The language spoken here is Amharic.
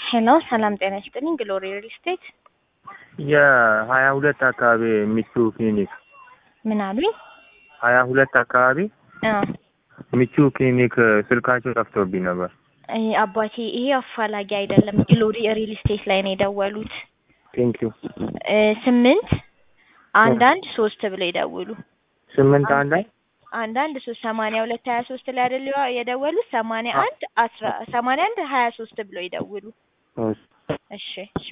ሄሎ ሰላም ጤና ይስጥልኝ ግሎሪ ሪል ስቴት የ22 አካባቢ ሚቹ ክሊኒክ ምን አሉኝ? 22 አካባቢ ሚቹ ክሊኒክ ስልካቸው ጠፍቶብኝ ነበር። አባቴ ይሄ አፋላጊ አይደለም ግሎሪ ሪል ስቴት ላይ ነው የደወሉት። ቴንክ ዩ 811 ብለው ይደውሉ። 811 8223 ላይ አይደል የደወሉት 81 23 ብለው ይደውሉ። እሺ